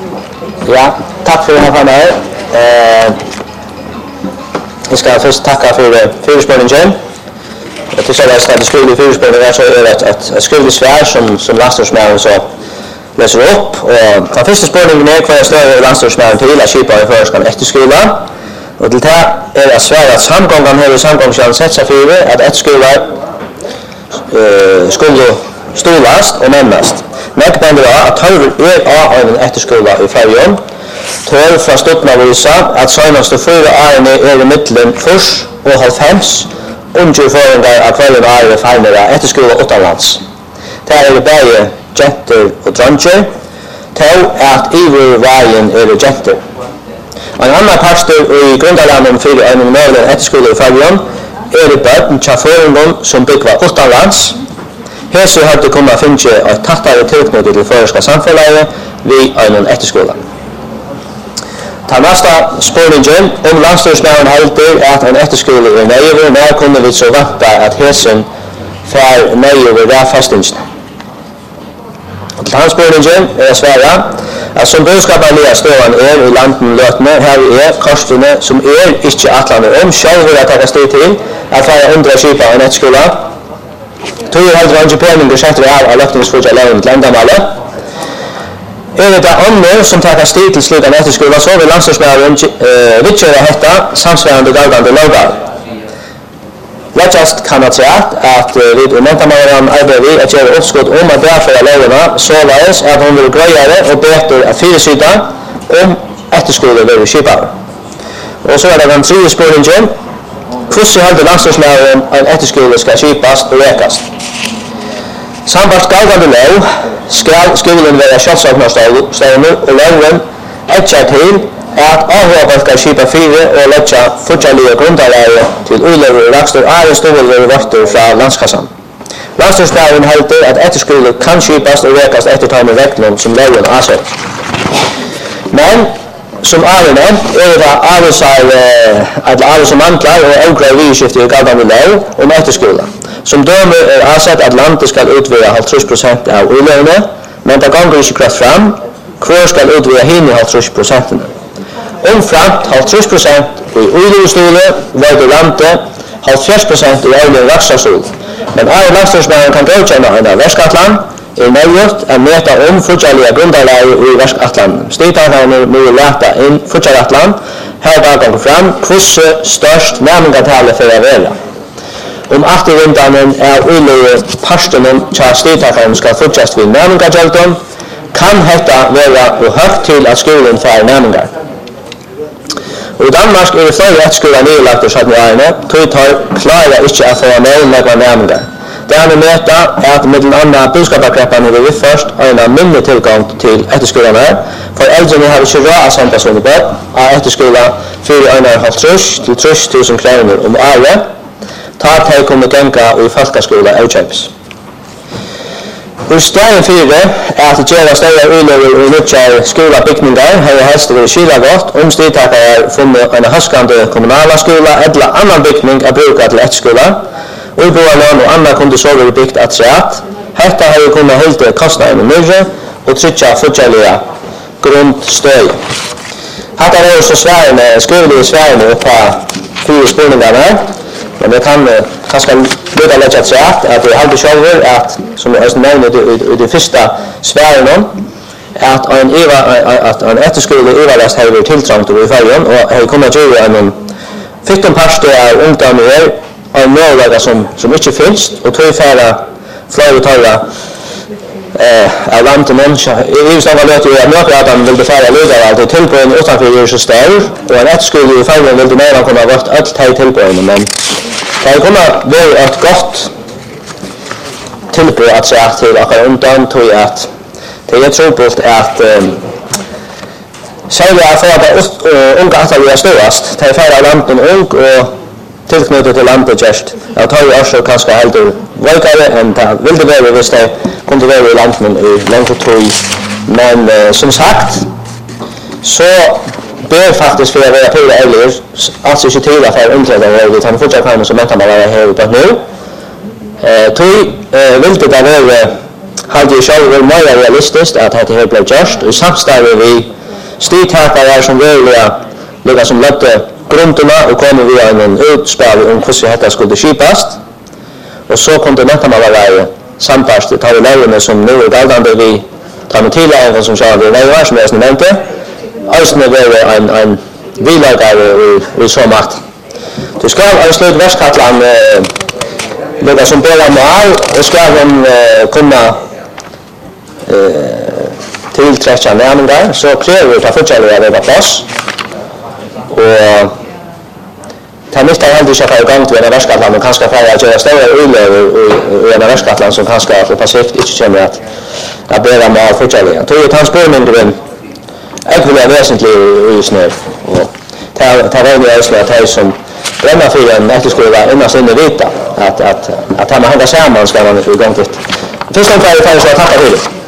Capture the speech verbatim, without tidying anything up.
Ja, tack för den här med. Eh, jag ska först tacka för förespråkningen. Jag tycker att det skulle förespråkningen så är det att ett skrivligt svär som, som landstorsmännen så läser upp. Och den första spårningen är kvar jag står landstorsmännen till att kipa i förskan efterskola. Och till det är att svära att samgången här i samgångskärn sett sig för att efterskola eh, skulle stolast och nämnast. Näkbändet var att Törver är av en efterskola i Färjön. Törver från Stuttna visar att senaste fyra åren är i mitten först och halvfems under föringar av kvarjen är färgare efterskola utomlands. Det är det bäge jenter och dranger. Det är att iver vägen är det jenter. En annan pastor i grundarlandet för en möjlig efterskola i Färjön är det barn till föringar som bygger utomlands. Här så har det kunnat finna ett tattare tillknytning till förska samfället vid en efterskola. Den nästa spårningen om landstorsmännen helter att en efterskola är nöjver, när kunde vi så vänta att häsen för nöjver rättfästingen. Till hans spårningen är svära att som budskaparliga stående är i landen lötene, här är korsene som är inte atlander om själva att ta steg till att vara under skipa en efterskola. Tog ju helt range penning och sätter av löftningsfotja lägen till ändamålet. Är det andra som tar steg till slutan efterskola så vill landstorsmännen uh, vidköra detta samsvarande galdande lagar. Lättast kan man säga att uh, vid ändamålen arbetar vi att göra uppskott om att därföra lagarna således att hon vill grejare och bättre att fyrasyta om efterskola vill skipar. Och så är det den tredje spåringen. Hur hade landstorsmännen en efterskola ska skipas och räkas? Sambart galdande lov ska skolan vara självsaknarstövner och loven ätjar till att avhåpar ska skipa fyra och lägga fortsatta grundarläge till ulever och rakstor är en stor vakter från landskassan. Landstorsmännen hävdar att efterskola kan skipas och räkas efter ta med räkning som loven avsett. Men som Arne är det arbetsar att alla som mantlar och ogrej vidskifte i galdande lov om efterskola. Som dömer är avsett att landet ska utvida halvtrus procent av ulöne, men det går inte kraft fram, kvar ska utvida hinna halvtrus procenten. Omframt halvtrus procent i ulöstole var det landet halvfjerds procent i årligen raksastol. Men alla landstorsmännen kan godkänna en verskatland är möjligt att mäta om fortsatta grundarläge i verskatland. Stitarna nu läta in fortsattland, här bakom fram, hur störst nämningartalet för att välja. Om aktivvindanen är ullöje parstenen till styrtakaren ska fortsätta vid nämningargälden kan detta vara och högt till att skolan får nämningar. Och i Danmark är det flera rättsskolan nylagt och satt med ärne, tog tar klara inte att få nämningar nämningar. Det är mäta är att med den andra budskaparkreppan är vi först en mindre tillgång till efterskolan här. För äldre har vi tjugo av samma personer bort av efterskolan för en och halvtrus till trus tusen kronor om året. Ta att här kommer gänga i folkskola utköps. Och stegen fyra är att göra stora ullöver och nyttjar skolabyggningar har ju helst varit kyla gott om styrtakare funnit en höskande kommunala skola eller annan byggning att bruka till efterskola. Urboarna och andra kunde så vara byggt att säga att detta har ju kunnat hålla kostnaderna nere och trycka fortsättliga grundstöd. Detta är också Sverige, skriver i Sverige på fyra spårningarna. Men det kan kanske lite lätt att säga att det hade själv att som jag nämnde i det första Sverige att en eva att en efterskola överlast har varit tilltrångt i Färjön och har kommit att göra en fjorton pastor är ungdomar en möjlighet som som inte finns och två färra flera talar eh av landet men i just av det jag märker att han vill befära ledare att till på en utanför är så stor och en efterskola i Färjön vill det mer kunna vara allt här till på men det kommer vara ett gott tillbud att säga till att undan tog att det är trubbelt att säga att för att unga att vi är störst det är färre lampen ung och tillknutet till landet just jag tar ju också kanske helt vajkare än det vill det vara hvis det kunde vara i lampen i långt tid men som sagt så ber faktiskt för att vara på det eller alltså inte till att för inträda och vi kan fortsätta kan som vänta bara här uppe nu. Eh tog vill det där vara hade jag själv väl mer realistiskt att det här blev gjort i samstarve vi styrtakare som möjliga ligga som löpte grunderna och kommer via en utspel om hur detta skulle skipast. Och så kom det nästan att vara samfast tar vi lärarna som nu är galdande vi tar med tillgången som sa vi lärare som jag nämnde. Alltså det var en, en vilagare i, i så makt. Du ska ha slut västkattlan eh, ligga som börjar mål och ska de eh, kunna eh, tillträcka närmare så kräver det att fortsätta att vara plats. Och det mistar aldrig sig för igång till en västkattlan och kanske för att göra större ullöver i en västkattlan som kanske på sikt inte kommer att, att börja mål fortsätta. Tog ett hans spårmyndren äggvilja väsentligt i snö. Och det var ju också att det som bränna för en efterskola innan sinne vita att, att, att, att här man hänger samman ska man igång till. Först och främst tar jag så att tacka för det.